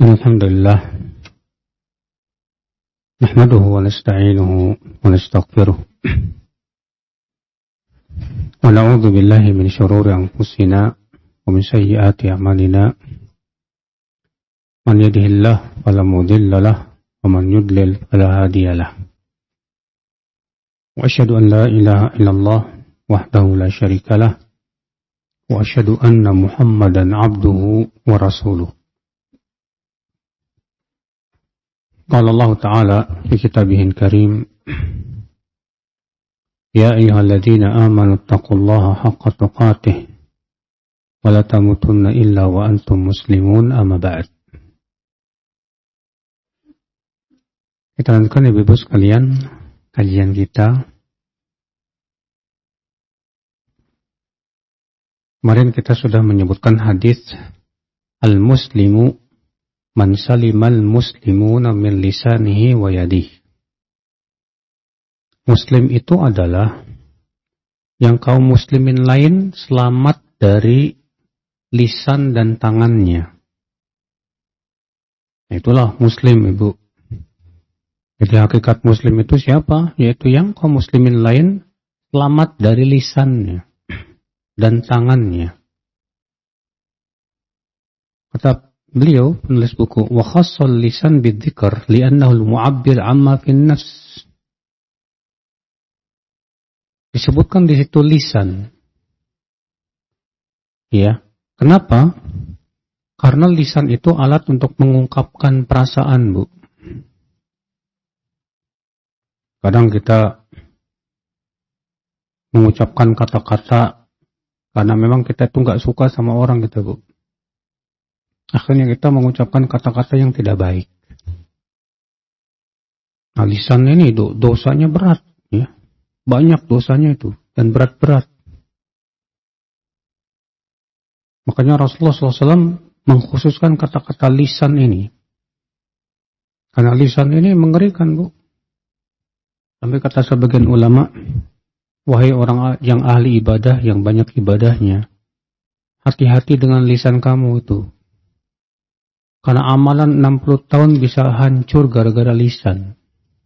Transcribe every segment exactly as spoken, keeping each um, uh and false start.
Alhamdulillah, nahmaduhu wa nasta'inuhu wa nastaghfiruh wa na'udzu billahi min syururi anfusina wa min sayyiati a'malina. Man yahdihillahu fala mudilla lahu wa man yudlil fala hadiya lahu. Wa asyhadu an la ilaha illallah wahdahu la syarika lahu wa asyhadu anna Muhammadan 'abduhu wa rasuluh. Qala Allah Ta'ala fi kitabihil karim, Ya ayyuhalladzina amanu taqullaha haqqa tuqatih wa la tamutunna illa wa antum muslimun, amma ba'd. Kita lanjutkan Ibu-ibu sekalian kajian kita. Kemarin kita sudah menyebutkan hadis al-muslimu man salimal muslimuna min lisanihi wa yadihi. Muslim itu adalah yang kaum muslimin lain selamat dari lisan dan tangannya. Itulah muslim, Ibu. Jadi hakikat muslim itu siapa? Yaitu yang kaum muslimin lain selamat dari lisannya dan tangannya. Kata beliau, penulis buku, wa khassal lisan bidzikr li'annahu al-mu'abbir 'amma fin nafs. Disebutkan di situ lisan. Ya, kenapa? Karena lisan itu alat untuk mengungkapkan perasaan, Bu. Kadang kita mengucapkan kata-kata karena memang kita itu nggak suka sama orang gitu, Bu. Akhirnya kita mengucapkan kata-kata yang tidak baik. Nah, lisan ini do, dosanya berat, ya. Banyak dosanya itu dan berat-berat. Makanya Rasulullah shallallahu alaihi wasallam mengkhususkan kata-kata lisan ini. Karena lisan ini mengerikan, Bu. Sampai kata sebagian ulama, wahai orang yang ahli ibadah, yang banyak ibadahnya, hati-hati dengan lisan kamu itu. Karena amalan enam puluh tahun bisa hancur gara-gara lisan.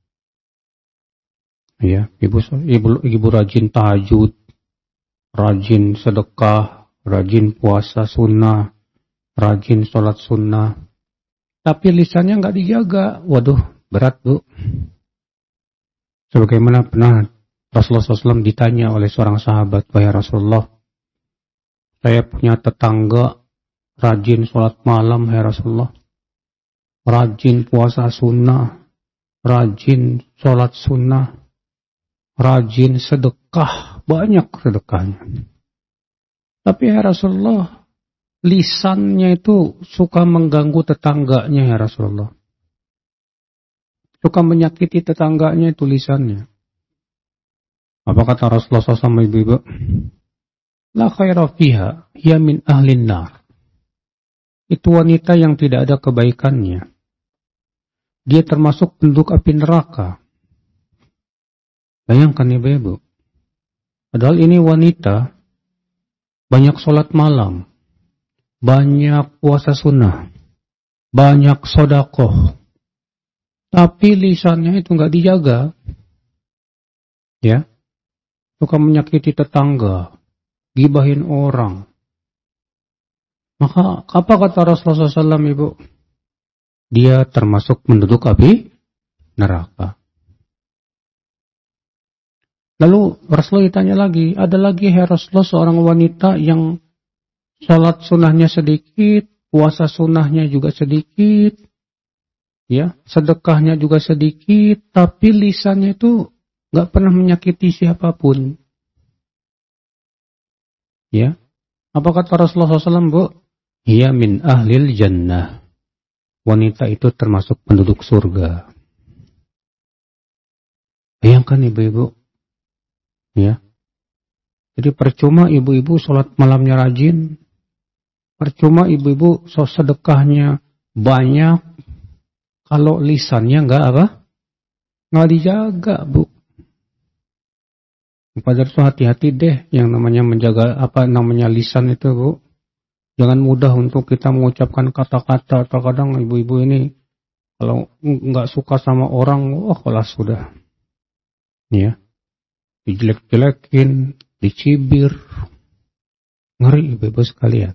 Ya, ibu, ibu, ibu rajin tahajud, rajin sedekah, rajin puasa sunnah, rajin sholat sunnah. Tapi lisannya nggak dijaga. Waduh, berat, Bu. Sebagaimana pernah Rasulullah shallallahu alaihi wasallam ditanya oleh seorang sahabat, wahai Rasulullah, saya punya tetangga rajin sholat malam, ya Rasulullah. Rajin puasa sunnah. Rajin sholat sunnah. Rajin sedekah. Banyak sedekahnya. Tapi ya Rasulullah, lisannya itu suka mengganggu tetangganya, ya Rasulullah. Suka menyakiti tetangganya itu lisannya. Apa kata Rasulullah shallallahu alaihi wasallam, ibu-ibu? La khaira fiha, hiya min ahlin nar. Itu wanita yang tidak ada kebaikannya. Dia termasuk penduduk api neraka. Bayangkan ibu-ibu. Padahal ini wanita banyak sholat malam, banyak puasa sunnah, banyak sodakoh. Tapi lisannya itu nggak dijaga. Ya. Suka menyakiti tetangga, gibahin orang. Maka apa kata Rasulullah shallallahu alaihi wasallam, ibu? Dia termasuk penduduk api neraka. Lalu Rasulullah ditanya lagi, ada lagi ya Rasulullah seorang wanita yang sholat sunnahnya sedikit, puasa sunnahnya juga sedikit, ya, sedekahnya juga sedikit, tapi lisannya itu nggak pernah menyakiti siapapun. Ya, apa kata Rasulullah shallallahu alaihi wasallam, Bu? Hiya min ahlil jannah. Wanita itu termasuk penduduk surga. Bayangkan ibu-ibu. Ya. Jadi percuma ibu-ibu sholat malamnya rajin. Percuma ibu-ibu sedekahnya banyak. Kalau lisannya nggak apa? Nggak dijaga, Bu. Pada itu hati-hati deh yang namanya menjaga apa namanya lisan itu, Bu. Jangan mudah untuk kita mengucapkan kata-kata. Terkadang ibu-ibu ini kalau nggak suka sama orang, wah kelas sudah. Ya, dijelek-jelekin, dicibir. Ngeri ibu-ibu sekalian.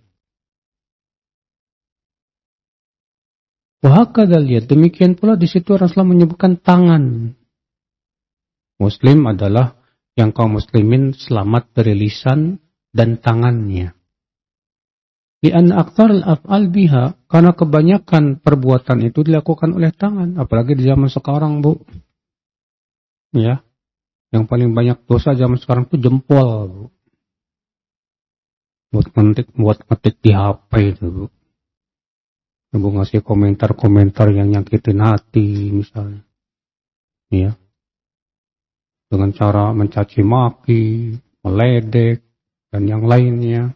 Wahakadha lihat, demikian pula di situ Rasulullah menyebutkan tangan. Muslim adalah yang kaum muslimin selamat dari lisan dan tangannya. Li'anna aktsar al-af'al biha, karena kebanyakan perbuatan itu dilakukan oleh tangan, apalagi di zaman sekarang, Bu. Ya. Yang paling banyak dosa zaman sekarang itu jempol, Bu. Buat ngetik, buat ngetik di H P itu, Bu. Bu ngasih komentar-komentar yang nyakitin hati misalnya. Ya. Dengan cara mencaci maki, meledek, dan yang lainnya.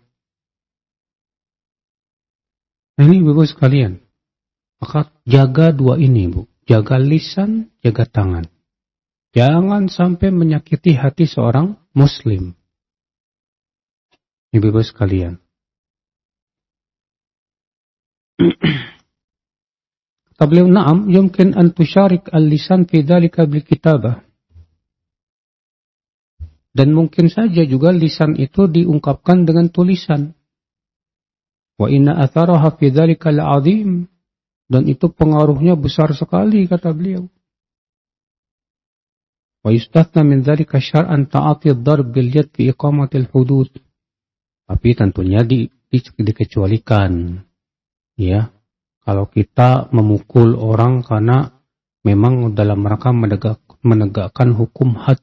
Nah, ini ibu sekalian, maka jaga dua ini, Bu. Jaga lisan, jaga tangan. Jangan sampai menyakiti hati seorang muslim. Ibu sekalian. Kata beliau, na'am, yumkin an tusyarik al-lisan fi dhalika bil kitabah. Dan mungkin saja juga lisan itu diungkapkan dengan tulisan. Wa inna atharaha fi dzalika al-'azim, dan itu pengaruhnya besar sekali kata beliau. Wa yustathna min dzalika syar'an ta'ati ad-darb bil yad fi iqamati al-hudud. Tapi tentunya di, di, dikecualikan. Ya, kalau kita memukul orang karena memang dalam rangka menegak, menegakkan hukum had.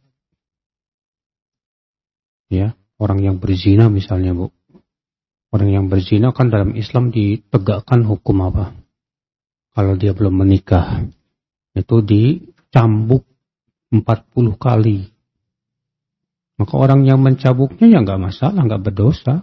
Ya, orang yang berzina misalnya, Bu. Orang yang berzina kan dalam Islam ditegakkan hukum apa? Kalau dia belum menikah, itu dicambuk empat puluh kali. Maka orang yang mencambuknya ya nggak masalah, nggak berdosa.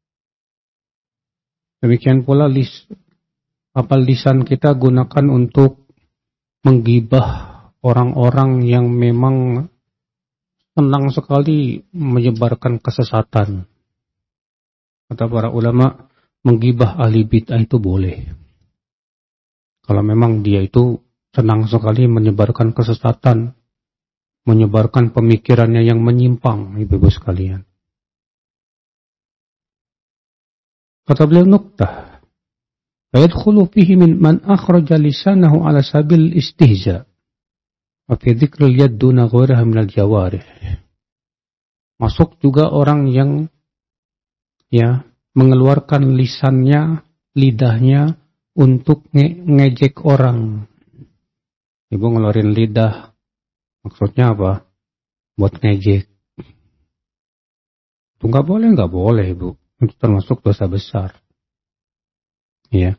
Demikian pula lis, apa lisan kita gunakan untuk menggibah orang-orang yang memang senang sekali menyebarkan kesesatan. Kata para ulama, menggibah ahli bid'ah itu boleh. Kalau memang dia itu senang sekali menyebarkan kesesatan, menyebarkan pemikirannya yang menyimpang, ibu-ibu sekalian. Kata beliau nuktah, fayadkhulu fihi min man akhraja lisanahu ala sabil istihza. Wa fi dzikril yad duna ghairiha minal jawarih. Masuk juga orang yang ya mengeluarkan lisannya, lidahnya untuk nge- ngejek orang. Ibu ngeluarin lidah, maksudnya apa? Buat ngejek. Itu nggak boleh, nggak boleh, Bu. Itu termasuk dosa besar. Ya.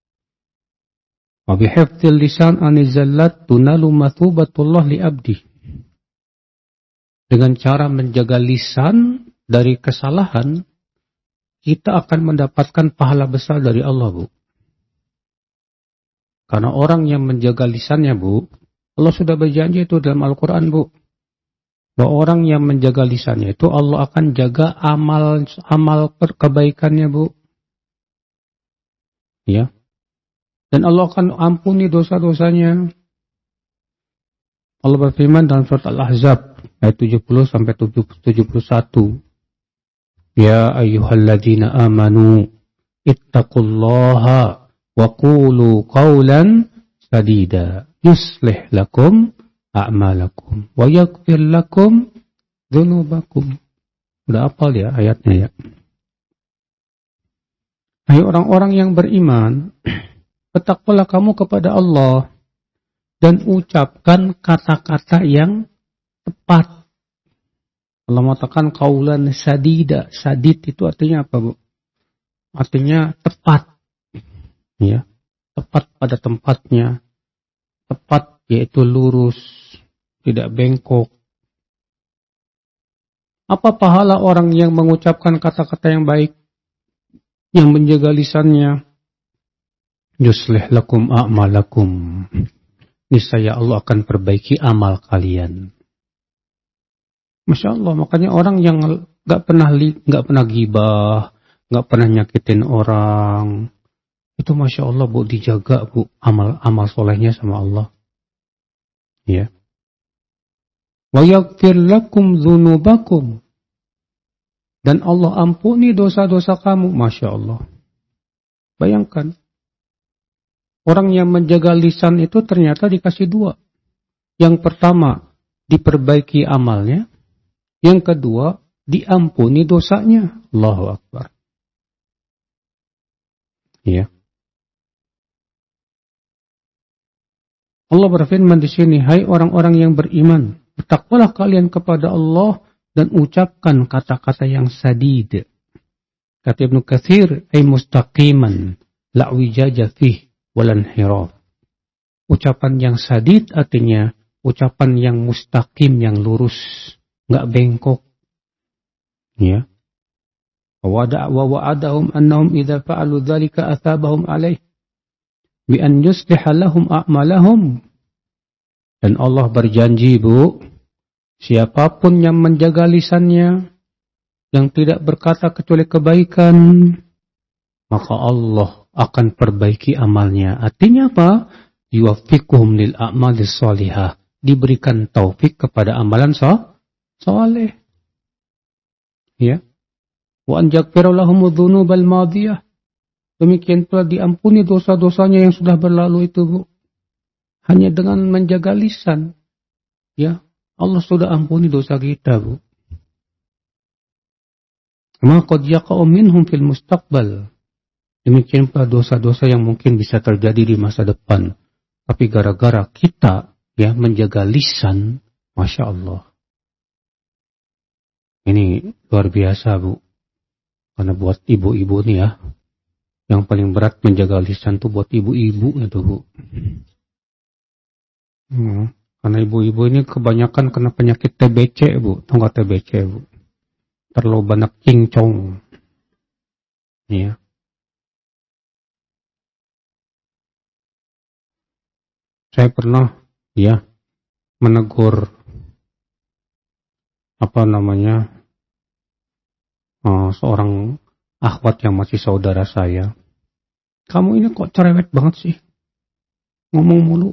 Wa bihifdzil lisan anizallat tunalu mathubatullah li abdi. Dengan cara menjaga lisan dari kesalahan, kita akan mendapatkan pahala besar dari Allah, Bu. Karena orang yang menjaga lisannya, Bu, Allah sudah berjanji itu dalam Al-Quran, Bu. Bahwa orang yang menjaga lisannya itu Allah akan jaga amal amal kebaikannya, Bu. Ya. Dan Allah akan ampuni dosa-dosanya. Allah berfirman dalam surat Al-Ahzab ayat tujuh puluh sampai tujuh puluh satu. Ya ayyuhalladzina amanu ittaqullaha wa qulu qawlan sadida yuslih lakum a'malakum wa yaghfir lakum dzunubakum. Udah hafal ya ayatnya ya. Hai orang-orang yang beriman, bertakwalah kamu kepada Allah dan ucapkan kata-kata yang tepat. Allah mengatakan qaulan sadida. Sadid itu artinya apa, Bu? Artinya tepat. Ya, tepat pada tempatnya. Tepat yaitu lurus, tidak bengkok. Apa pahala orang yang mengucapkan kata-kata yang baik, yang menjaga lisannya? Yuslih lakum a'malakum. Niscaya Allah akan perbaiki amal kalian. Masya Allah, makanya orang yang nggak pernah nggak pernah gibah, nggak pernah nyakitin orang. Itu Masya Allah Bu, dijaga Bu, amal-amal solehnya sama Allah. Ya. Wa yaghfir lakum dzunubakum. Dan Allah ampuni dosa-dosa kamu, Masya Allah. Bayangkan. Orang yang menjaga lisan itu ternyata dikasih dua. Yang pertama, diperbaiki amalnya. Yang kedua, diampuni dosanya. Allahu Akbar. Ya. Allah berfirman di sini, hai orang-orang yang beriman, bertakwalah kalian kepada Allah dan ucapkan kata-kata yang sadid. Kata Ibnu Katsir, ay mustaqiman, la wijaja fih walan hiraf. Ucapan yang sadid artinya ucapan yang mustaqim, yang lurus, enggak bengkok. Ya. Wa wa'adahum annahum idza fa'alu dzalika atsabahum alaih bi an yusliha lahum a'malahum. Dan Allah berjanji, Bu, siapapun yang menjaga lisannya, yang tidak berkata kecuali kebaikan, maka Allah akan perbaiki amalnya. Artinya apa? Yuwaffiquhum lil a'malis shalihah. Diberikan taufik kepada amalan saleh. Ya. Wa an yaghfira lahum dzunubal madiyah. Demikian pula diampuni dosa-dosanya yang sudah berlalu itu, Bu. Hanya dengan menjaga lisan. Ya, Allah sudah ampuni dosa kita, Bu. Ma qad yaqa'u minhum fil mustaqbal. Demikian pula dosa-dosa yang mungkin bisa terjadi di masa depan. Tapi gara-gara kita ya menjaga lisan, Masya Allah. Ini luar biasa, Bu. Karena buat ibu-ibu nih ya, yang paling berat menjaga lisan tuh buat ibu-ibu itu, Bu. Hmm, karena ibu-ibu ini kebanyakan kena penyakit T B C, Bu. Tahu nggak T B C, Bu? Terlalu banyak cincong. Ya. Saya pernah ya menegur apa namanya uh, seorang akhwat yang masih saudara saya. Kamu ini kok cerewet banget sih, ngomong mulu.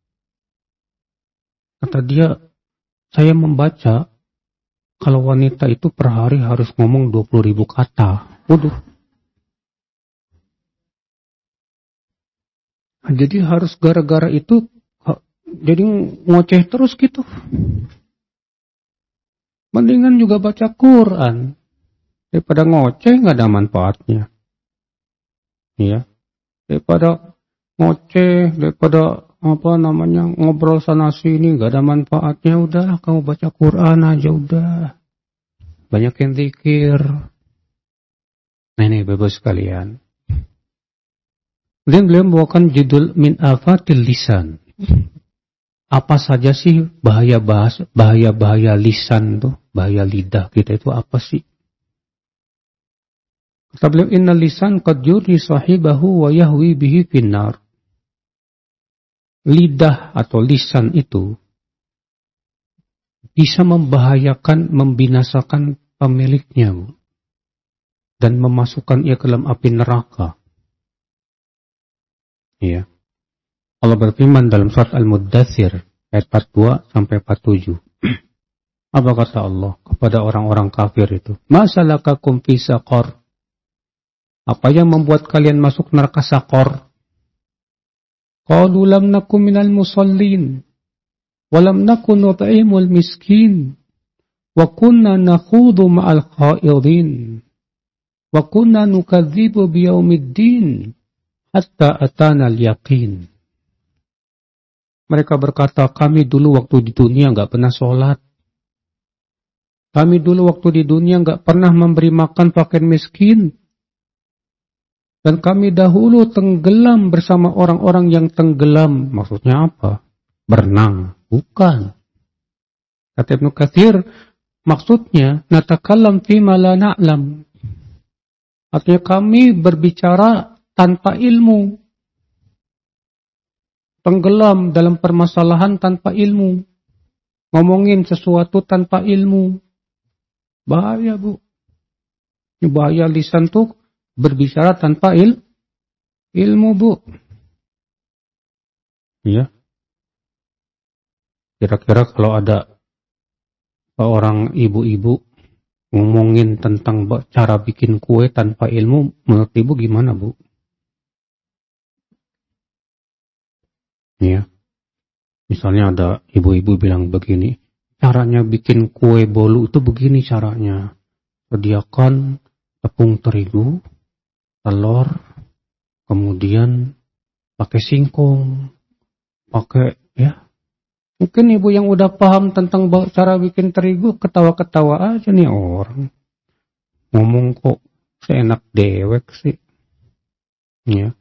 Kata dia, saya membaca kalau wanita itu per hari harus ngomong dua puluh ribu kata. Waduh. Nah, jadi harus gara-gara itu jadi ngoceh terus gitu. Mendingan juga baca Quran daripada ngoceh, nggak ada manfaatnya. Ya, daripada ngoceh, daripada apa namanya ngobrol sana sini nggak ada manfaatnya. Udahlah kamu baca Quran aja udah. Banyak yang zikir. Nah ini Bapak sekalian. Kemudian beliau membawakan judul Min Afatil Lisan. Apa saja sih bahaya bahasa, bahaya-bahaya lisan tuh, bahaya lidah kita itu apa sih? Kata beliau, Inna lisan qad yuri sahibahu wa yahwi bihi finnar. Lidah atau lisan itu bisa membahayakan, membinasakan pemiliknya dan memasukkan ia ke dalam api neraka. Ya. Allah berfirman dalam surat Al-Muddatsir ayat empat puluh dua sampai empat puluh tujuh. Apa kata Allah kepada orang-orang kafir itu? Masalakakum fi saqar? Apa yang membuat kalian masuk neraka Saqar? Qalu lam nakum minal musallin wa lam nakun nut'imul miskin wa kunna nakhudu ma'al khaidin wa kunna nukadzibu biyaumiddin hatta atana al-yaqin. Mereka berkata, kami dulu waktu di dunia enggak pernah sholat. Kami dulu waktu di dunia enggak pernah memberi makan fakir miskin. Dan kami dahulu tenggelam bersama orang-orang yang tenggelam. Maksudnya apa? Berenang. Bukan. Kata Ibnu Katsir, maksudnya, natakallam fima la na'lam. Artinya kami berbicara tanpa ilmu. Tenggelam dalam permasalahan tanpa ilmu. Ngomongin sesuatu tanpa ilmu. Bahaya, Bu. Bahaya lisan tuh berbicara tanpa il, ilmu, Bu. Ya. Kira-kira kalau ada seorang ibu-ibu ngomongin tentang cara bikin kue tanpa ilmu, menurut Ibu gimana, Bu? Ya. Misalnya ada ibu-ibu bilang begini, caranya bikin kue bolu itu begini caranya. Sediakan tepung terigu, telur, kemudian pakai singkong, pakai ya. Mungkin ibu yang udah paham tentang cara bikin terigu ketawa-ketawa aja nih orang. Ngomong kok seenak dewek sih. Ya.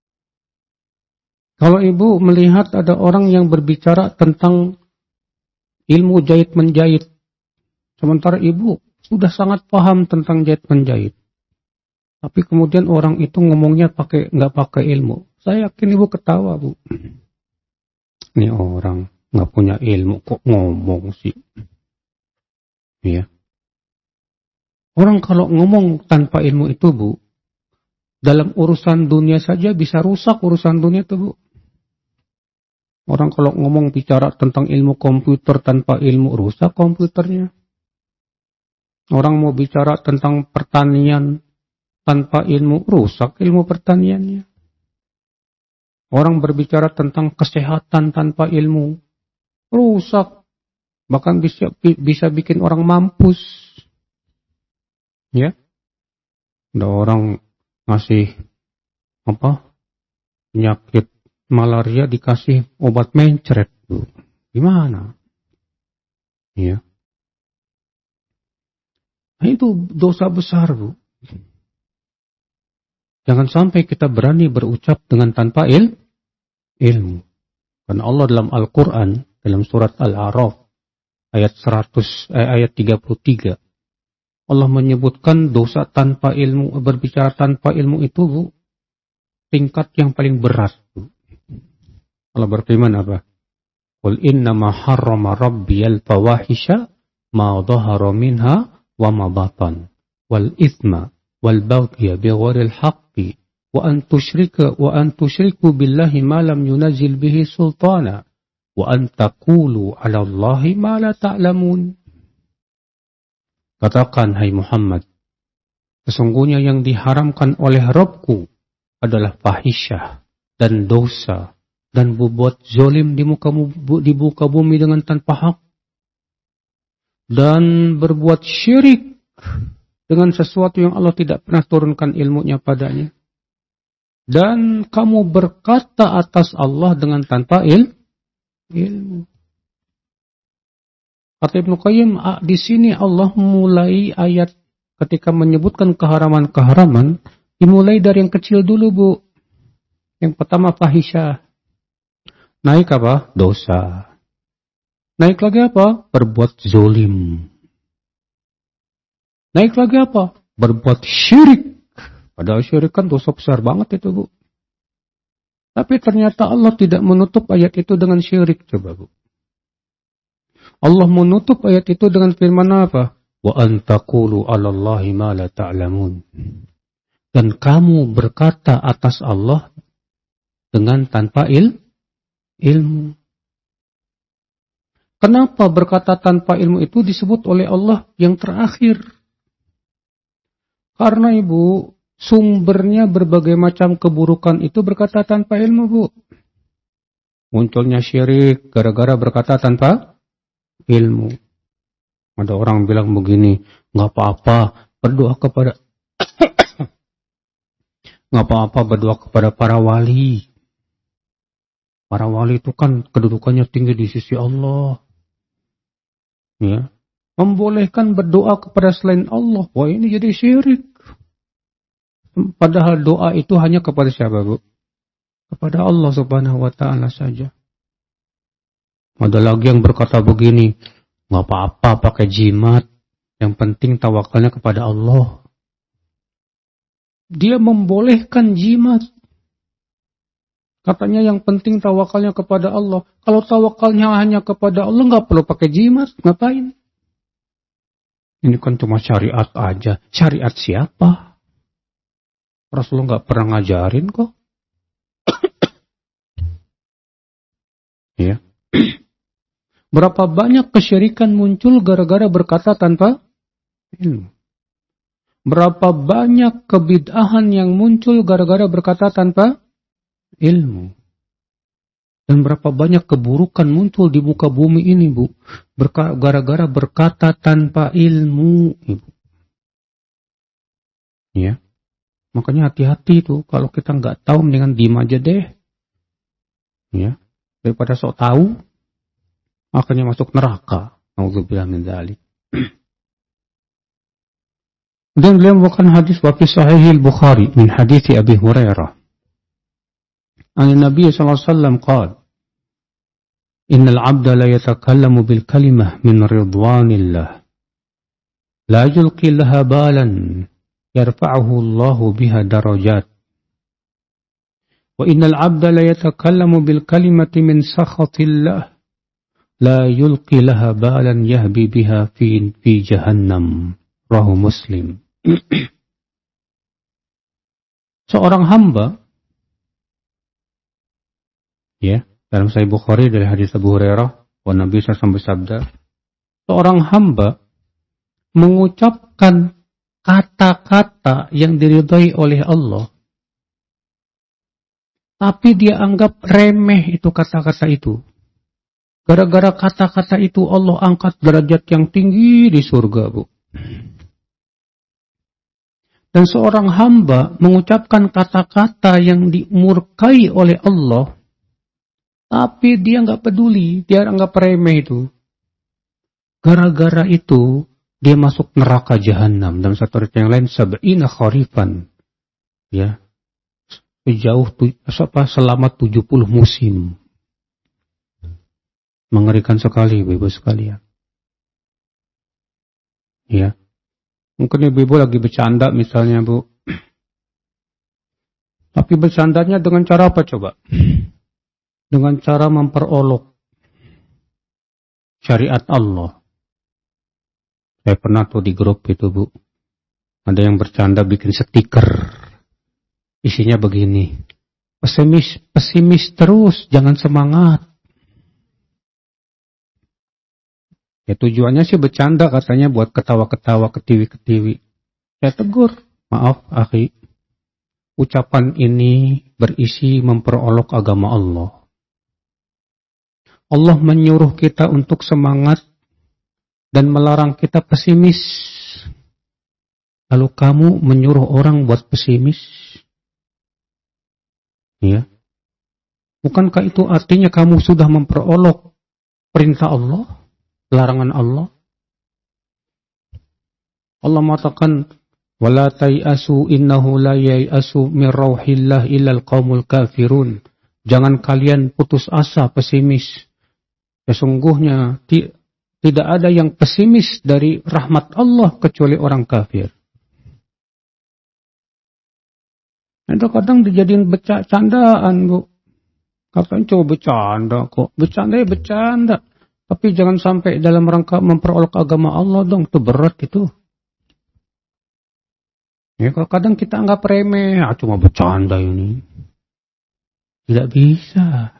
Kalau ibu melihat ada orang yang berbicara tentang ilmu jahit menjahit, sementara ibu sudah sangat paham tentang jahit menjahit, tapi kemudian orang itu ngomongnya pakai nggak pakai ilmu, saya yakin ibu ketawa, Bu. Ini orang nggak punya ilmu kok ngomong sih. Ya. Orang kalau ngomong tanpa ilmu itu, Bu, dalam urusan dunia saja bisa rusak urusan dunia itu, Bu. Orang kalau ngomong bicara tentang ilmu komputer tanpa ilmu, rusak komputernya. Orang mau bicara tentang pertanian tanpa ilmu, rusak ilmu pertaniannya. Orang berbicara tentang kesehatan tanpa ilmu, rusak. Bahkan bisa, bisa bikin orang mampus. Ya. Ada orang ngasih apa? Penyakit malaria dikasih obat mencret, Bu. Gimana? Ya. Nah, itu dosa besar, Bu. Jangan sampai kita berani berucap dengan tanpa il, ilmu. Karena Allah dalam Al-Quran, dalam surat Al-A'raf, ayat seratus, eh, ayat tiga puluh tiga, Allah menyebutkan dosa tanpa ilmu, berbicara tanpa ilmu itu, Bu, tingkat yang paling berat, Bu. Allah berfirman apa? Qul innama harrama rabbiyal fawahisha ma dhahara minha wa ma batan wal ithma wal baghya bighairil haqqi wa an tusyrika wa an tusyriku billahi ma lam yunazil bihi sultana wa an taqulu 'ala Allahi ma la ta'lamun. Katakan, hai Muhammad, sesungguhnya yang diharamkan oleh Rabbku adalah fahisyah dan dosa dan berbuat zolim di muka, di muka bumi dengan tanpa hak, dan berbuat syirik dengan sesuatu yang Allah tidak pernah turunkan ilmunya padanya, dan kamu berkata atas Allah dengan tanpa il, ilmu. Kata Ibnu Qayyim, di sini Allah mulai ayat ketika menyebutkan keharaman-keharaman, dimulai dari yang kecil dulu, Bu. Yang pertama fahisyah. Naik apa? Dosa. Naik lagi apa? Berbuat zolim. Naik lagi apa? Berbuat syirik. Padahal syirik kan dosa besar banget itu, Bu. Tapi ternyata Allah tidak menutup ayat itu dengan syirik, coba, Bu. Allah menutup ayat itu dengan firman apa? Wa antaqulu 'ala Allahi ma la ta'lamun. Dan kamu berkata atas Allah dengan tanpa il, ilmu. Kenapa berkata tanpa ilmu itu disebut oleh Allah yang terakhir? Karena, Ibu, sumbernya berbagai macam keburukan itu berkata tanpa ilmu, Bu. Munculnya syirik gara-gara berkata tanpa ilmu. Ada orang bilang begini, nggak apa-apa berdoa kepada nggak apa-apa berdoa kepada para wali. Para wali itu kan kedudukannya tinggi di sisi Allah. Ya, membolehkan berdoa kepada selain Allah. Wah, ini jadi syirik. Padahal doa itu hanya kepada siapa, Bu? Kepada Allah Subhanahu wa taala saja. Ada lagi yang berkata begini, nggak apa-apa pakai jimat, yang penting tawakalnya kepada Allah. Dia membolehkan jimat. Katanya yang penting tawakalnya kepada Allah. Kalau tawakalnya hanya kepada Allah, nggak perlu pakai jimat, ngapain? Ini kan cuma syariat aja. Syariat siapa? Rasulullah nggak pernah ngajarin kok. Ya. Berapa banyak kesyirikan muncul gara-gara berkata tanpa ilmu. Berapa banyak kebid'ahan yang muncul gara-gara berkata tanpa ilmu. Dan berapa banyak keburukan muncul di muka bumi ini, Bu. Berka- gara-gara berkata tanpa ilmu, Ibu. Ya. Makanya hati-hati tuh. Kalau kita nggak tahu, mendingan diem aja deh. Ya. Daripada sok tahu, akhirnya masuk neraka. Nauzubillah min dzalik. Dan beliau membawakan hadis wa fi sahih al-Bukhari min hadis Abi Hurairah. An Nabi sallallahu alaihi wasallam qala: Innal 'abda la yatakallamu bil kalimah min ridwanillah. La yulqi laha balan yarfa'uhu Allahu biha darajat. Wa innal 'abda la yatakallamu bil kalimati min sakhatillah. La yulqi laha balan yahbi biha fi fi jahannam. Rahu Muslim. Seorang hamba, ya, dalam Sahih Bukhari dari hadis Abu Hurairah, wa Nabi sallallahu alaihi wasallam bersabda, seorang hamba mengucapkan kata-kata yang diridhai oleh Allah, tapi dia anggap remeh itu kata-kata itu. Gara-gara kata-kata itu Allah angkat derajat yang tinggi di surga, Bu. Dan seorang hamba mengucapkan kata-kata yang dimurkai oleh Allah, tapi dia nggak peduli, dia anggap remeh itu. Gara-gara itu dia masuk neraka jahanam. Dalam satu ayat yang lain, sab'ina kharifan, ya, sejauh apa selama tujuh puluh musim. Mengerikan sekali, Ibu sekalian. Ya. Mungkin ibu-ibu lagi bercanda misalnya, Bu. Tapi bercandanya dengan cara apa coba? Dengan cara memperolok syariat Allah. Saya pernah tuh di grup itu, Bu. Ada yang bercanda bikin stiker. Isinya begini. Pesimis, pesimis terus, jangan semangat. Ya tujuannya sih bercanda katanya buat ketawa-ketawa, ketiwi-ketiwi. Saya tegur, maaf akhi, ucapan ini berisi memperolok agama Allah. Allah menyuruh kita untuk semangat dan melarang kita pesimis. Lalu kamu menyuruh orang buat pesimis? Ya. Bukankah itu artinya kamu sudah memperolok perintah Allah? Larangan Allah. Allah mengatakan, "Wala tai'asu innahu la yai'asu min rauhillah illal qaumul kafirun." Jangan kalian putus asa, pesimis. Sesungguhnya ti- tidak ada yang pesimis dari rahmat Allah kecuali orang kafir. Itu kadang dijadiin bercandaan, Bu. Katanya coba bercanda kok. Bercanda ya bercanda. Tapi jangan sampai dalam rangka memperolok agama Allah dong, itu berat itu. Ya, kalau kadang kita anggap remeh, ah, cuma bercanda ini. Tidak bisa.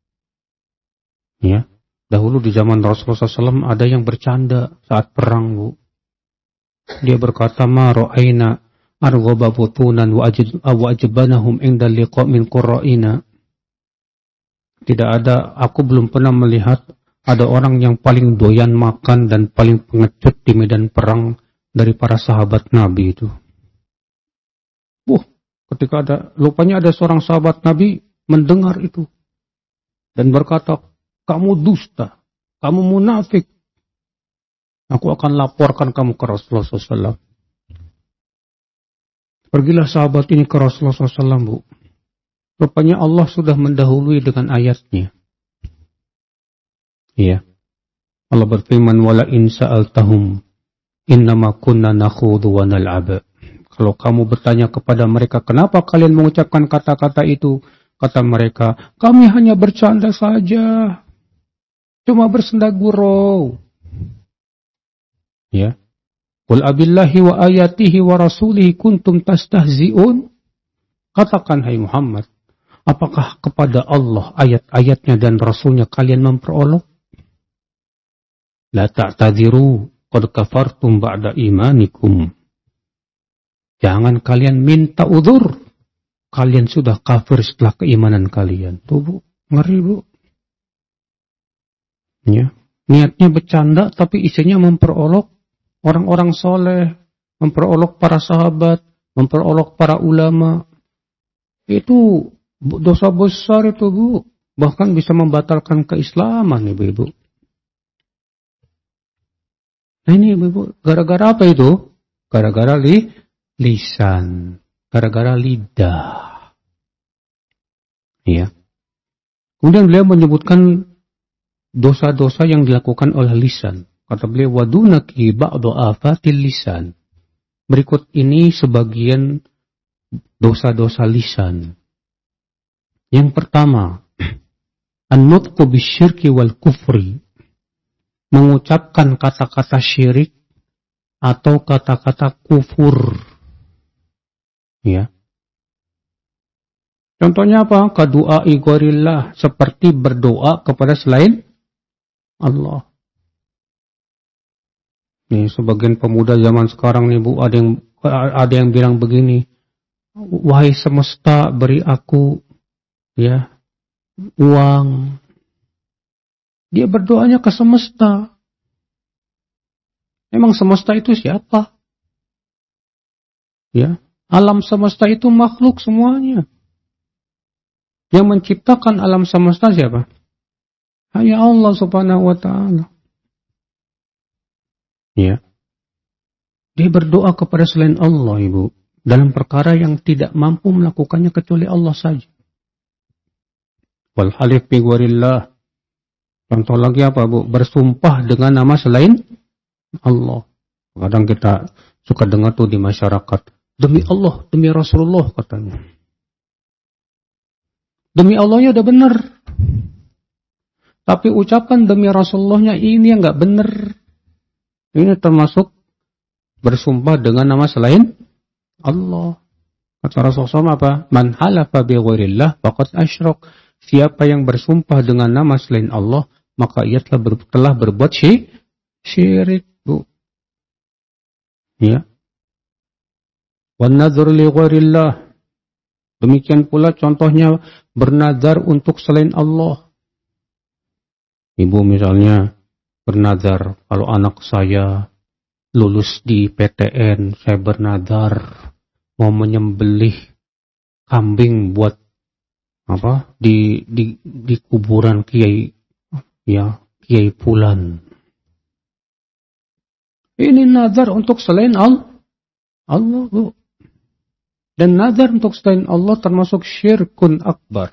Ya, dahulu di zaman Rasulullah shallallahu alaihi wasallam ada yang bercanda saat perang, Bu. Dia berkata, "Ma ra'aina arghaba butunan wa ajbanahum inda liqa min qurra'ina." Tidak ada, aku belum pernah melihat ada orang yang paling doyan makan dan paling pengecut di medan perang dari para sahabat Nabi itu. Wah, ketika ada, rupanya ada seorang sahabat Nabi mendengar itu. Dan berkata, kamu dusta, kamu munafik. Aku akan laporkan kamu ke Rasulullah shallallahu alaihi wasallam. Pergilah sahabat ini ke Rasulullah shallallahu alaihi wasallam, Bu. Rupanya Allah sudah mendahului dengan ayatnya. Iya. Allah berfirman, wala in sa'altahum innama kunna nakhudu wa nal'ab. Kalau kamu bertanya kepada mereka, kenapa kalian mengucapkan kata-kata itu? Kata mereka, kami hanya bercanda saja. Cuma bersenda gurau. Ya. Qul abillahi wa ayatihi wa rasulihi kuntum tastahzi'un. Katakan hai Muhammad, apakah kepada Allah, ayat-ayatnya dan Rasulnya kalian memperolok? La ta'tadiru qad kafartum ba'da imanikum. Jangan kalian minta udzur. Kalian sudah kafir setelah keimanan kalian. Tuh bu, ngeri bu. Ya. Niatnya bercanda tapi isinya memperolok orang-orang soleh, memperolok para sahabat, memperolok para ulama. Itu dosa besar itu bu. Bahkan bisa membatalkan keislaman ibu-ibu. Nah ini ibu-ibu, gara-gara apa itu? Gara-gara li, lisan. Gara-gara lidah. Iya. Kemudian beliau menyebutkan dosa-dosa yang dilakukan oleh lisan. Kata beliau, wadunaki ba'du afatil lisan. Berikut ini sebagian dosa-dosa lisan. Yang pertama, an-nutqu bisyirki wal kufri. Mengucapkan kata-kata syirik atau kata-kata kufur. Ya. Contohnya apa? Kadu'ai ghorillah, seperti berdoa kepada selain Allah. Nih, sebagian pemuda zaman sekarang nih Bu, ada yang ada yang bilang begini, wahai semesta, beri aku ya uang. Dia berdoanya ke semesta. Memang semesta itu siapa? Ya, alam semesta itu makhluk semuanya. Yang menciptakan alam semesta siapa? Hanya Allah Subhanahu wa taala. Ya. Dia berdoa kepada selain Allah, Ibu, dalam perkara yang tidak mampu melakukannya kecuali Allah saja. Wal halif bi ghorillah. Contoh lagi apa, Bu? Bersumpah dengan nama selain Allah. Kadang kita suka dengar tuh di masyarakat, demi Allah, demi Rasulullah katanya. Demi Allahnya udah benar. Tapi ucapan demi Rasulullahnya ini yang nggak benar. Ini termasuk bersumpah dengan nama selain Allah. Kata Rasulullah apa? Man halafa bi ghairillah faqad asyrak. Siapa yang bersumpah dengan nama selain Allah, maka ia telah, ber, telah berbuat syi, syirik, Bu. Ya. Wan nadhur li ghairillah. Demikian pula contohnya bernazar untuk selain Allah. Ibu misalnya bernazar, kalau anak saya lulus di P T N, saya bernazar mau menyembelih kambing buat apa di di di kuburan Kiai ya Kiai Fulan. Ini nazar untuk selain Allah. Allah, Bu. Dan nazar untuk selain Allah termasuk syirkun akbar.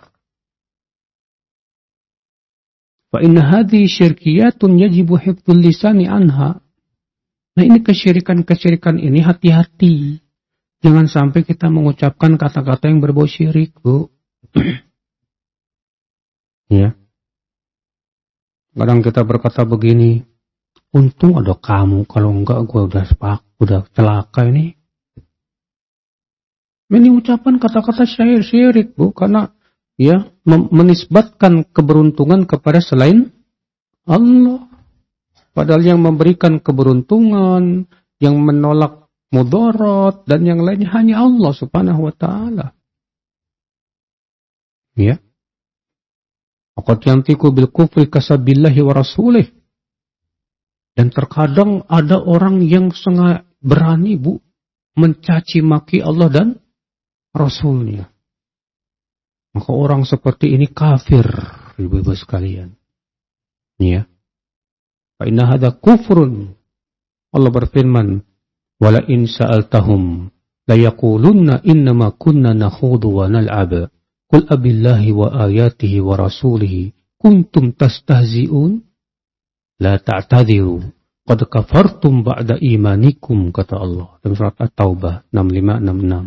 Fa inna hadhihi syirkiyatun yajibu hifdzul lisani anha. Nah, ini kesyirikan-kesyirikan ini hati-hati. Jangan sampai kita mengucapkan kata-kata yang berbau syirik, Bu. Ya. Kadang kita berkata begini, untung ada kamu, kalau enggak gue udah sepak, udah celaka ini. Ini ucapan kata-kata syair syirik, Bu, karena ya menisbatkan keberuntungan kepada selain Allah. Padahal yang memberikan keberuntungan, yang menolak mudarat dan yang lainnya hanya Allah Subhanahu wa taala. Ya. Faqad yantiqu bil kufri kasabillahi wa rasulih. Dan terkadang ada orang yang sengaja berani, Bu, mencaci maki Allah dan Rasulnya. Maka orang seperti ini kafir, ibu-ibu sekalian. Ya. Fa inna hadza kufrun. Allah berfirman, "Wala in sa'altahum la yaqulunna innama kunna nakhudu wa nal'ab. Qul abillahi wa ayatihi wa rasulihi kuntum tastahzi'un? La ta'tadiru. Qad kafartum ba'da imanikum," kata Allah dalam surat At-Taubah enam puluh lima enam puluh enam.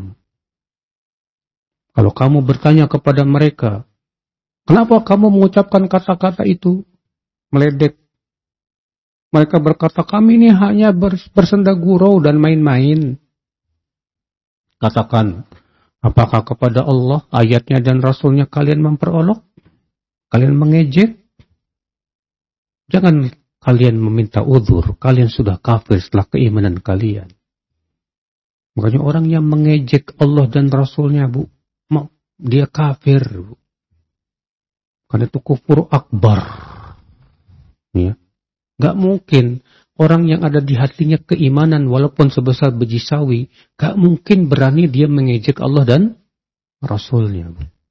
Kalau kamu bertanya kepada mereka, kenapa kamu mengucapkan kata-kata itu? Meledek. Mereka berkata, kami ini hanya bersenda gurau dan main-main. Katakan, Apakah kepada Allah, ayatnya dan Rasulnya kalian memperolok? Kalian mengejek? Jangan kalian meminta uzur, kalian sudah kafir setelah keimanan kalian. Makanya orang yang mengejek Allah dan Rasulnya, Bu, dia kafir, Bu. Karena itu kufur akbar. Ya. Gak mungkin orang yang ada di hatinya keimanan walaupun sebesar biji sawi, gak mungkin berani dia mengejek Allah dan Rasulnya.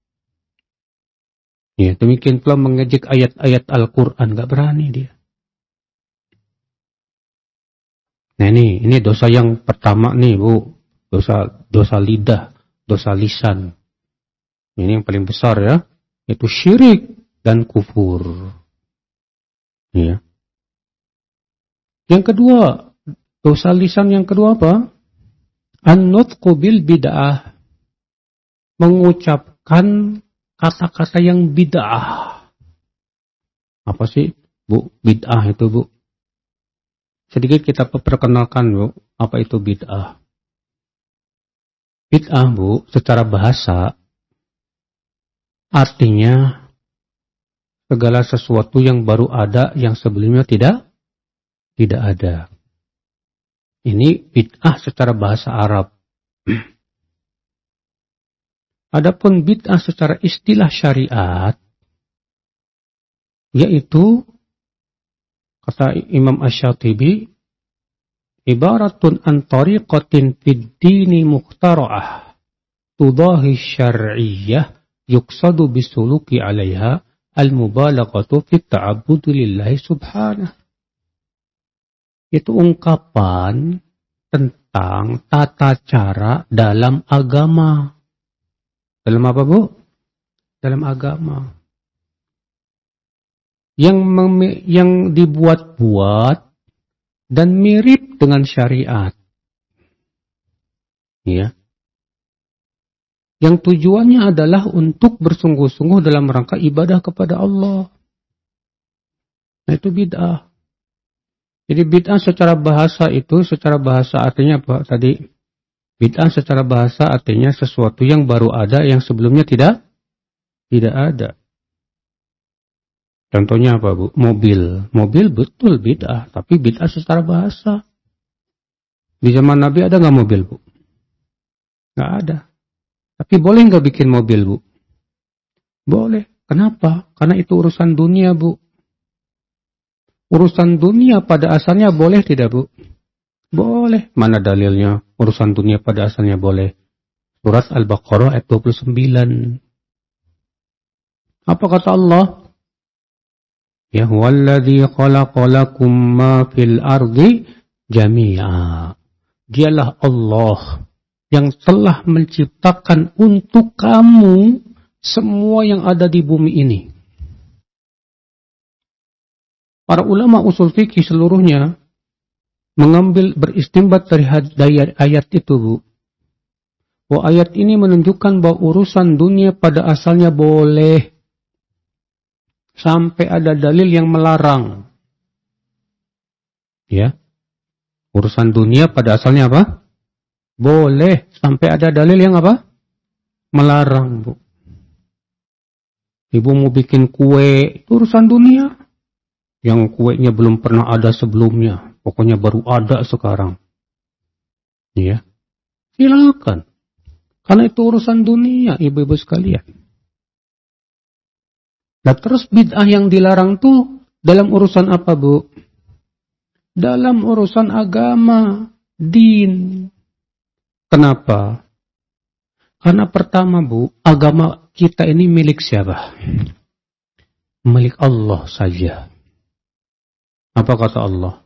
Ya, demikian pula mengejek ayat-ayat Al-Quran, gak berani dia. Nah ini, ini dosa yang pertama nih, Bu. Dosa, dosa lidah, dosa lisan. Ini yang paling besar ya, yaitu syirik dan kufur. Ya. Yang kedua, dosa lisan yang kedua apa? An-nutqu bil bid'ah. Mengucapkan kata-kata yang bid'ah. Apa sih, Bu? Bid'ah itu, Bu? Sedikit kita perkenalkan, Bu, apa itu bid'ah. Bid'ah, Bu, secara bahasa artinya segala sesuatu yang baru ada yang sebelumnya tidak tidak ada. Ini bid'ah secara bahasa Arab. Adapun bid'ah secara istilah syariat, yaitu kata Imam Asy-Syatibi, ibaratun an tariqatin fid dini mukhtara'ah tudahi syar'iyyah yuqsadu bisuluki 'alaiha al-mubalaghatu fit ta'abbud lillahi subhanahu. Itu ungkapan tentang tata cara dalam agama. Dalam apa, Bu? Dalam agama. Yang mem- yang dibuat-buat dan mirip dengan syariat. Ya. Yang tujuannya adalah untuk bersungguh-sungguh dalam rangka ibadah kepada Allah. Nah itu bid'ah. Jadi bid'ah secara bahasa itu, secara bahasa artinya apa tadi? Bid'ah secara bahasa artinya sesuatu yang baru ada yang sebelumnya tidak tidak ada. Contohnya apa, Bu? Mobil. Mobil betul bid'ah, tapi bid'ah secara bahasa. Di zaman Nabi ada nggak mobil, Bu? Nggak ada. Tapi boleh nggak bikin mobil, Bu? Boleh. Kenapa? Karena itu urusan dunia, Bu. Urusan dunia pada asalnya boleh tidak, Bu? Boleh. Mana dalilnya? Urusan dunia pada asalnya boleh. Surat Al-Baqarah ayat dua puluh sembilan. Apa kata Allah? Ya huwallazi khalaqa lakum ma fil ardi jami'a. Dialah Allah yang telah menciptakan untuk kamu semua yang ada di bumi ini. Para ulama usul fikih seluruhnya mengambil beristimbat dari ayat itu, Bu. Bahwa ayat ini menunjukkan bahwa urusan dunia pada asalnya boleh. Sampai ada dalil yang melarang. Ya. Urusan dunia pada asalnya apa? Boleh. Sampai ada dalil yang apa? Melarang, Bu. Ibu mau bikin kue, itu urusan dunia. Yang kuenya belum pernah ada sebelumnya. Pokoknya baru ada sekarang. Ya. Silakan. Karena itu urusan dunia, ibu-ibu sekalian. Nah terus bid'ah yang dilarang tuh dalam urusan apa, Bu? Dalam urusan agama, din. Kenapa? Karena pertama, Bu, agama kita ini milik siapa? Milik Allah saja. Apa kata Allah?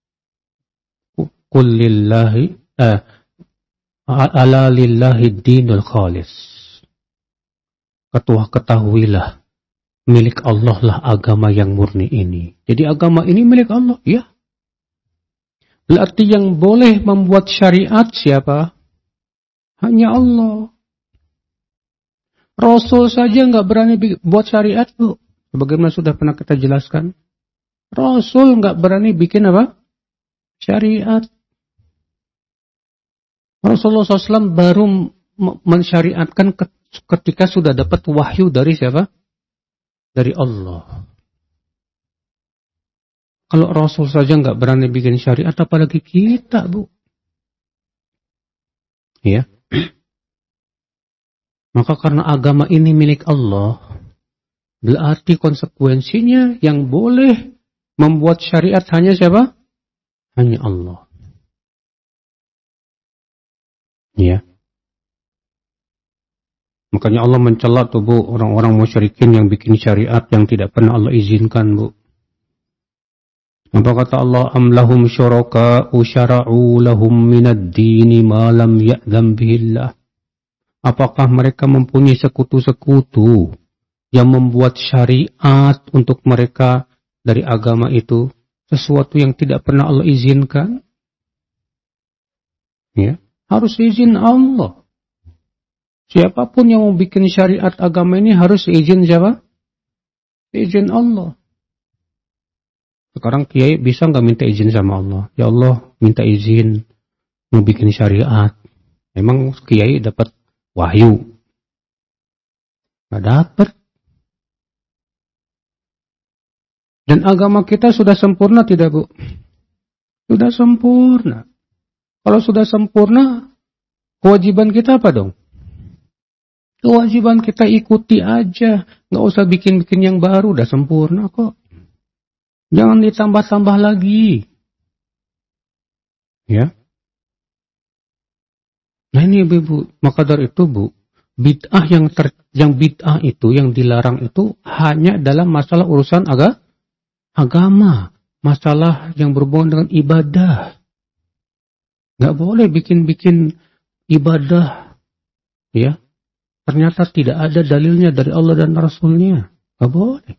Qul lillahi eh, ala lillahi dinul khalis. Ketua ketahuilah. Milik Allah lah agama yang murni ini. Jadi agama ini milik Allah, ya. Berarti yang boleh membuat syariat siapa? Hanya Allah. Rasul saja nggak berani buat syariat, Bu. Sebagaimana sudah pernah kita jelaskan. Rasul nggak berani bikin apa? Syariat. Rasulullah shallallahu alaihi wasallam baru mensyariatkan ketika sudah dapat wahyu dari siapa? Dari Allah. Kalau Rasul saja nggak berani bikin syariat, apalagi kita, Bu. Ya. Maka karena agama ini milik Allah, berarti konsekuensinya yang boleh membuat syariat hanya siapa? Hanya Allah. Ya. Makanya Allah mencela tuh, Bu, orang-orang musyrikin yang bikin syariat yang tidak pernah Allah izinkan, Bu. Apa kata Allah? Am lahum syuraka'u syara'u lahum minad dini ma lam ya'zam bihillah. Apakah mereka mempunyai sekutu-sekutu yang membuat syariat untuk mereka dari agama itu sesuatu yang tidak pernah Allah izinkan? Ya. Harus izin Allah. Siapapun yang mau bikin syariat agama ini harus izin siapa? Izin Allah. Sekarang kiai bisa nggak minta izin sama Allah? Ya Allah, minta izin mau bikin syariat. Memang kiai dapat wahyu? Nggak dapat. Dan agama kita sudah sempurna tidak, Bu? Sudah sempurna. Kalau sudah sempurna, kewajiban kita apa dong? Kewajiban kita ikuti aja. Nggak usah bikin-bikin yang baru. Udah sempurna kok. Jangan ditambah-tambah lagi. Ya. Nah ini Bu. Maka dari itu, Bu. Bid'ah yang ter, yang bid'ah itu, yang dilarang itu hanya dalam masalah urusan aga, agama. Masalah yang berhubungan dengan ibadah. Nggak boleh bikin-bikin ibadah, ya. Ternyata tidak ada dalilnya dari Allah dan Rasulnya. Nggak boleh.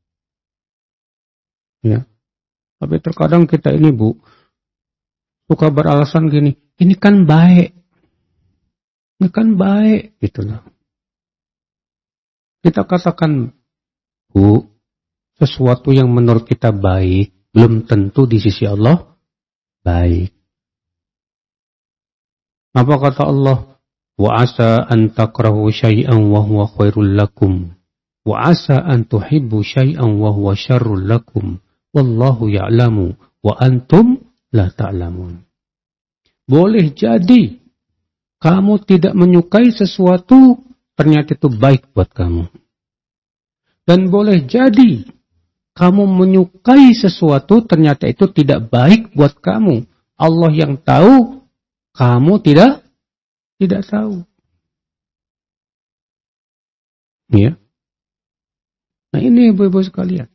Ya. Tapi terkadang kita ini, Bu, suka beralasan gini, ini kan baik. Ini kan baik, gitulah. Kita katakan, Bu, sesuatu yang menurut kita baik, belum tentu di sisi Allah baik. Apa kata Allah? Wa asa an takrahu syai'an wa huwa khairul lakum. Wa asa an tuhibbu syai'an wa huwa syarrul lakum. Wallahu ya'lamu wa antum la ta'lamun. Boleh jadi kamu tidak menyukai sesuatu, ternyata itu baik buat kamu. Dan boleh jadi kamu menyukai sesuatu, ternyata itu tidak baik buat kamu. Allah yang tahu, kamu tidak tidak tahu. Ya. Nah ini ibu-ibu sekalian.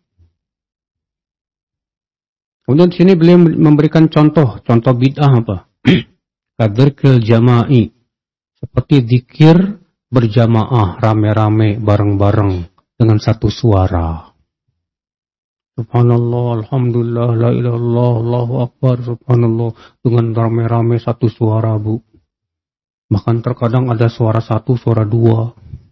Kemudian di sini beliau memberikan contoh, contoh bid'ah apa? Kadzikr jama'i, seperti zikir berjamaah, rame-rame, bareng-bareng dengan satu suara. Subhanallah, alhamdulillah, la ilaha illallah, Allahu akbar, subhanallah, dengan rame-rame satu suara, Bu. Bahkan terkadang ada suara satu, suara dua.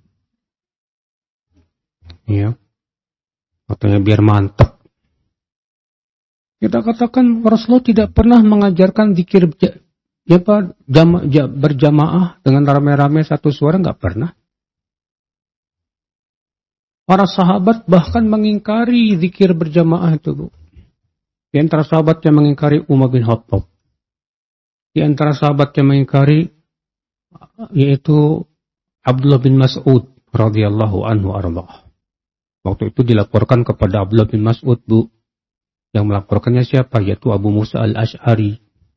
Ya. Katanya biar mantap. Kita katakan Rasulullah tidak pernah mengajarkan zikir ya Pak, jama, jam, berjamaah dengan rame-rame satu suara, nggak pernah. Para sahabat bahkan mengingkari zikir berjamaah itu, Bu. Di antara sahabat yang mengingkari Umar bin Khattab. Di antara sahabat yang mengingkari yaitu Abdullah bin Mas'ud radhiyallahu anhu arba. Waktu itu dilaporkan kepada Abdullah bin Mas'ud, Bu. Yang melaporkannya siapa? Yaitu Abu Musa al-Ash'ari.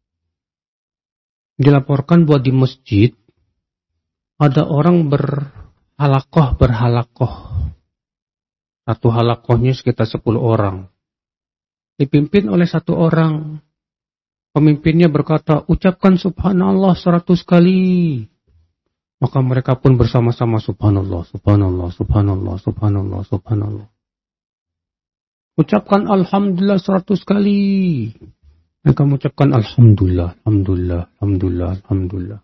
Dilaporkan bahwa di masjid ada orang berhalakoh berhalakoh. Satu halakohnya sekitar sepuluh orang. Dipimpin oleh satu orang. Pemimpinnya berkata, ucapkan subhanallah seratus kali. Maka mereka pun bersama-sama subhanallah, subhanallah, subhanallah, subhanallah, subhanallah. Ucapkan alhamdulillah seratus kali. Mereka mengucapkan alhamdulillah, alhamdulillah, alhamdulillah, alhamdulillah.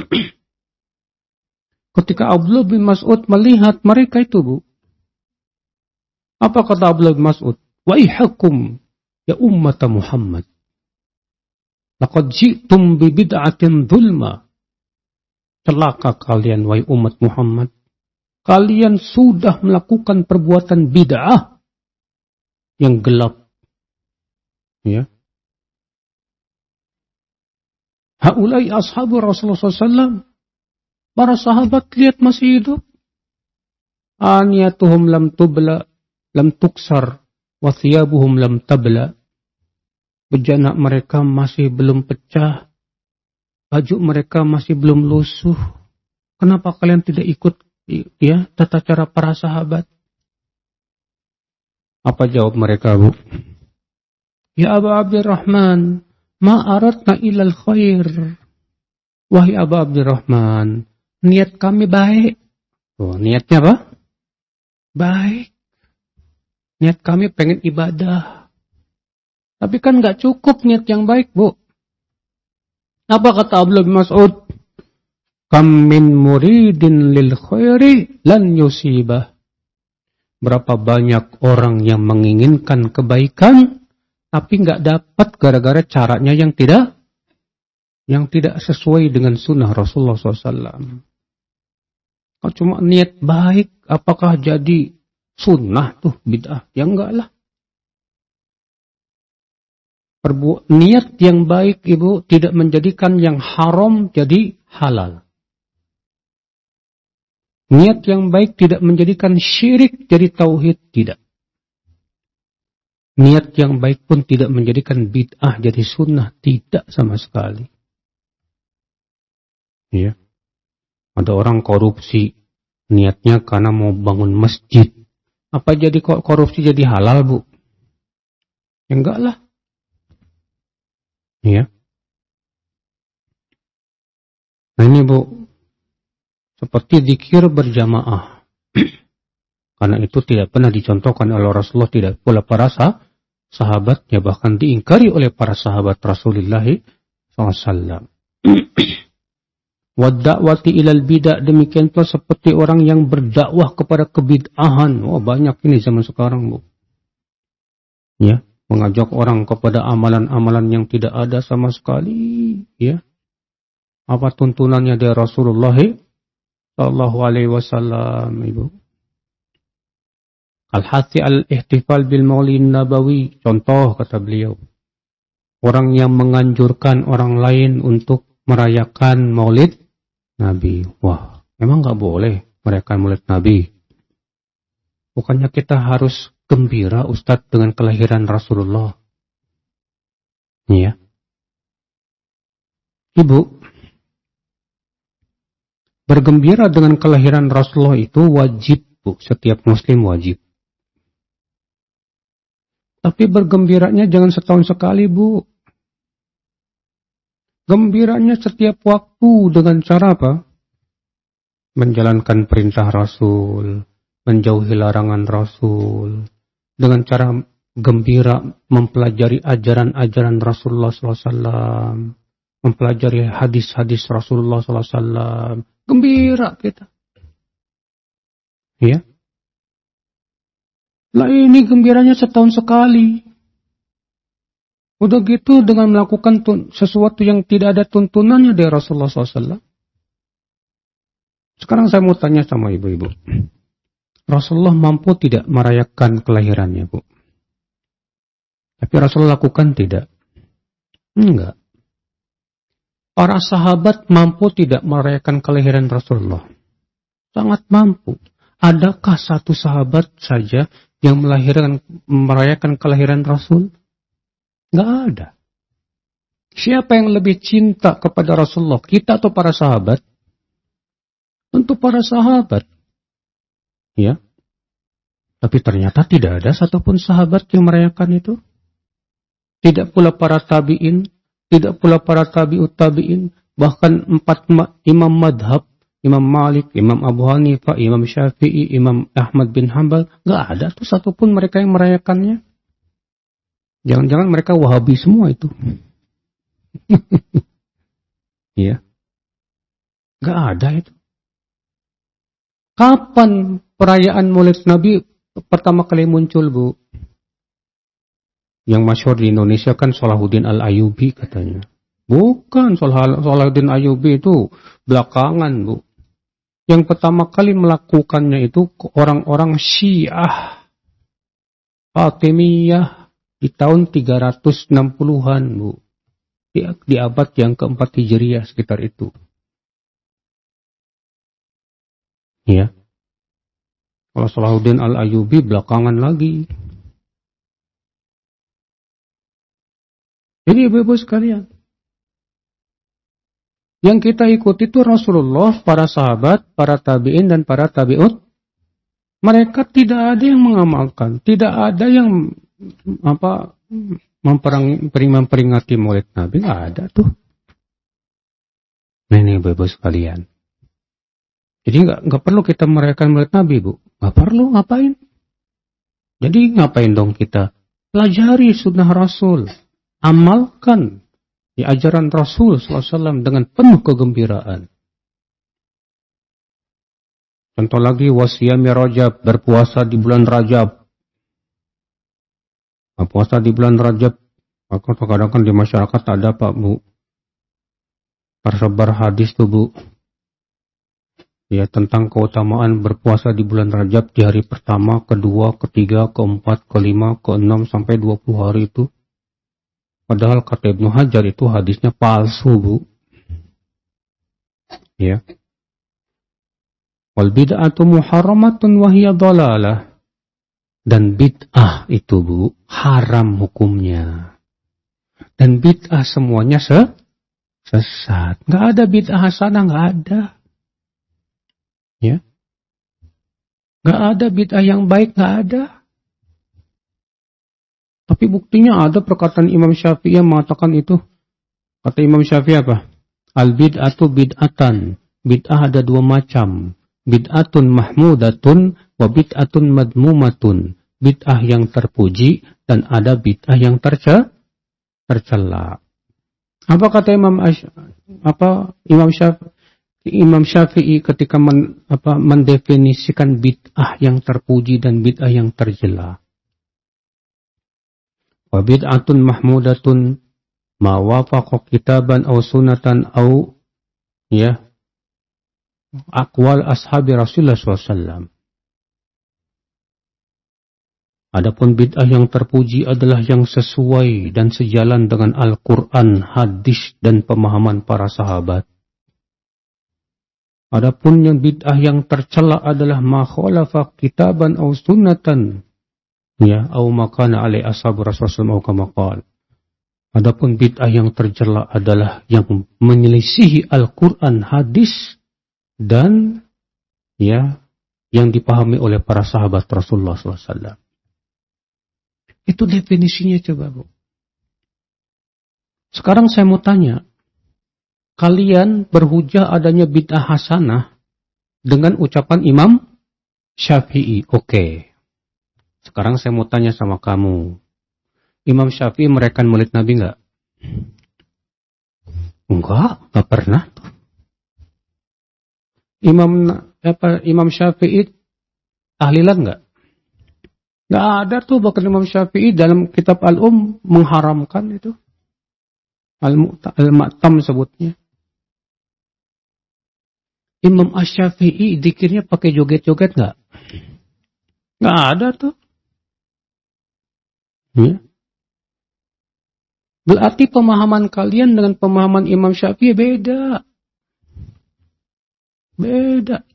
Ketika Abdullah bin Mas'ud melihat mereka itu, Bu. Apa kata Abdullah bin Mas'ud? Waihakum ya ummata Muhammad. Laqad ji'tum bi bid'atin dhulma. Celaka kalian, wahai umat Muhammad. Kalian sudah melakukan perbuatan bid'ah yang gelap. Ya. Haulai ashabu Rasulullah sallallahu alaihi wasallam. Para sahabat lihat masih hidup. Aniyatuhum lam tubla, lam tuksar, wa thiyabuhum lam tabla. Bejana mereka masih belum pecah. Baju mereka masih belum lusuh. Kenapa kalian tidak ikut ya tata cara para sahabat? Apa jawab mereka, Bu? Ya Aba Abdurrahman, ma aradna ilal khair. Wahai Aba Abdurrahman, niat kami baik. Oh, niatnya apa? Baik. Niat kami pengen ibadah. Tapi kan gak cukup niat yang baik, Bu. Apa kata Abdullah bin Mas'ud? Kam min muridin lil khairi lan yusibah. Berapa banyak orang yang menginginkan kebaikan, tapi gak dapat gara-gara caranya yang tidak yang tidak sesuai dengan sunnah Rasulullah shallallahu alaihi wasallam. Kalau cuma niat baik, apakah jadi sunnah tuh bid'ah? Ya enggak lah. Perbu- niat yang baik, Ibu, tidak menjadikan yang haram jadi halal. Niat yang baik tidak menjadikan syirik jadi tauhid, tidak. Niat yang baik pun tidak menjadikan bid'ah jadi sunnah, tidak sama sekali. Ya. Ada orang korupsi, niatnya karena mau bangun masjid. Apa jadi korupsi jadi halal, Bu? Ya enggak lah. Ya. Nah ini, Bu, seperti zikir berjamaah. Karena itu tidak pernah dicontohkan oleh Rasulullah, tidak pula para sahabatnya, bahkan diingkari oleh para sahabat Rasulullah shallallahu alaihi wasallam. Wadda'wati ilal bid'ah, demikian pula seperti orang yang berdakwah kepada kebid'ahan. Oh, banyak ini zaman sekarang, Bu. Ya, mengajak orang kepada amalan-amalan yang tidak ada sama sekali, ya. Apa tuntunannya dari Rasulullah sallallahu alaihi wasallam, Ibu? Al-hathi al-ihtifal bil maulid nabawi, contoh kata beliau. Orang yang menganjurkan orang lain untuk merayakan maulid Nabi. Wah, memang gak boleh merayakan maulid Nabi. Bukannya kita harus gembira, Ustadz, dengan kelahiran Rasulullah? Iya. Ibu, bergembira dengan kelahiran Rasulullah itu wajib, Bu. Setiap muslim wajib. Tapi bergembiranya jangan setahun sekali, Bu. Gembiranya setiap waktu dengan cara apa? Menjalankan perintah Rasul, menjauhi larangan Rasul, dengan cara gembira mempelajari ajaran-ajaran Rasulullah shallallahu alaihi wasallam, mempelajari hadis-hadis Rasulullah shallallahu alaihi wasallam. Gembira kita. Ya. Lah ini gembiranya setahun sekali. Udah gitu dengan melakukan tun- sesuatu yang tidak ada tuntunannya dari Rasulullah shallallahu alaihi wasallam. Sekarang saya mau tanya sama ibu-ibu. Rasulullah mampu tidak merayakan kelahirannya, Bu? Tapi Rasulullah lakukan tidak? Enggak. Para sahabat mampu tidak merayakan kelahiran Rasulullah? Sangat mampu. Adakah satu sahabat saja yang melahirkan, merayakan kelahiran Rasul? Enggak ada. Siapa yang lebih cinta kepada Rasulullah? Kita atau para sahabat? Tentu para sahabat. Ya. Tapi ternyata tidak ada satupun sahabat yang merayakan itu. Tidak pula para tabi'in, tidak pula para tabi'ut tabi'in, bahkan empat ma- imam madhab, Imam Malik, Imam Abu Hanifah, Imam Syafi'i, Imam Ahmad bin Hanbal, enggak ada tuh satupun mereka yang merayakannya. Jangan-jangan mereka Wahabi semua itu. Iya. Enggak ada itu. Kapan perayaan Maulid Nabi pertama kali muncul, Bu? Yang masyhur di Indonesia kan Salahuddin Al-Ayyubi katanya. Bukan, Salahuddin Ayyubi itu belakangan, Bu. Yang pertama kali melakukannya itu orang-orang Syiah Fatimiyah di tahun tiga ratus enam puluhan, Bu. Di, di abad yang keempat Hijriah sekitar itu. Ya. Kalau Salahuddin Al-Ayyubi belakangan lagi. Jadi ibu-ibu sekalian, yang kita ikuti itu Rasulullah, para sahabat, para tabi'in dan para tabi'ut. Mereka tidak ada yang mengamalkan, tidak ada yang apa memperang, memperingati Maulid Nabi, nggak ada tuh. Nah, ini ibu-ibu sekalian. Jadi nggak nggak perlu kita merayakan Maulid Nabi, Bu. Nggak perlu, ngapain? Jadi ngapain dong kita? Pelajari sunnah Rasul, amalkan di ajaran Rasul sallallahu alaihi wasallam dengan penuh kegembiraan. Contoh lagi, wasiyami Rajab, berpuasa di bulan Rajab. Berpuasa di bulan Rajab, maka kadang-kadang kan di masyarakat ada, Pak, Bu, tersebar hadis tuh, Bu, ya, tentang keutamaan berpuasa di bulan Rajab di hari pertama, kedua, ketiga, keempat, kelima, keenam, sampai dua puluh hari itu. Padahal kata Ibnu Hajar itu hadisnya palsu, Bu. Ya. Wal bid'atu muharramatun wa hiya dhalalah. Dan bid'ah itu, Bu, haram hukumnya. Dan bid'ah semuanya se sesat. Enggak ada bid'ah hasanah, enggak ada. Ya. Enggak ada bid'ah yang baik, enggak ada. Tapi buktinya ada perkataan Imam Syafi'i yang mengatakan itu. Kata Imam Syafi'i apa? Al bid'atu bid'atan. Bid'ah ada dua macam. Bid'atun mahmudatun wa bid'atun madmumatun. Bid'ah yang terpuji dan ada bid'ah yang terce tercela. Apa kata Imam Ash, apa Imam Syafi'i, Imam Syafi'i ketika men, apa, mendefinisikan bid'ah yang terpuji dan bid'ah yang tercela? Wa bid'atun mahmudatun ma wafaqa kitaban aw sunatan aw ya aqwal ashabi Rasulullah sallallahu alaihi wasallam. Adapun bid'ah yang terpuji adalah yang sesuai dan sejalan dengan Al-Quran, hadis dan pemahaman para sahabat. Adapun yang bid'ah yang tercela adalah ma khalafa kitaban aw sunnatan ya aw makana alai ashab Rasulullah sallallahu alaihi wasallam. Adapun bid'ah yang tercela adalah yang menyelisihi Al-Quran, hadis dan ya yang dipahami oleh para sahabat Rasulullah sallallahu alaihi wasallam. Itu definisinya, coba, Bu. Sekarang saya mau tanya, kalian berhujah adanya bid'ah hasanah dengan ucapan Imam Syafi'i. Oke. Sekarang saya mau tanya sama kamu, Imam Syafi'i merayakan Maulid Nabi enggak? Enggak, enggak pernah. Imam apa Imam Syafi'i tahlilan enggak? Enggak ada tuh, bahkan Imam Syafi'i dalam kitab Al-Um mengharamkan itu. Al-Mu'tam sebutnya. Imam Asy-Syafi'i dzikirnya pakai joget-joget enggak? Enggak ada tuh. Ya. Berarti pemahaman kalian dengan pemahaman Imam Syafi'i beda. Beda.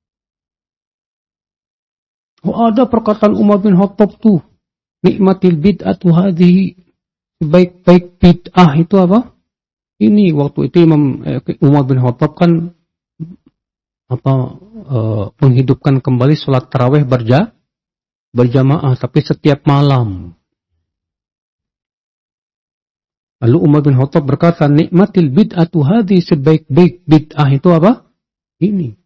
Oh, ada perkataan Umar bin Khattab tuh, nikmatil bid'atu hadhihi, baik-baik bid'ah itu apa? Ini waktu itu Imam eh, Umar bin Khattab kan apa eh, menghidupkan kembali sholat tarawih berja, berjamaah, tapi setiap malam. Lalu Umar bin Khattab berkata, nikmatil bid'atu hadhihi, sebaik-baik bid'ah itu apa? Ini.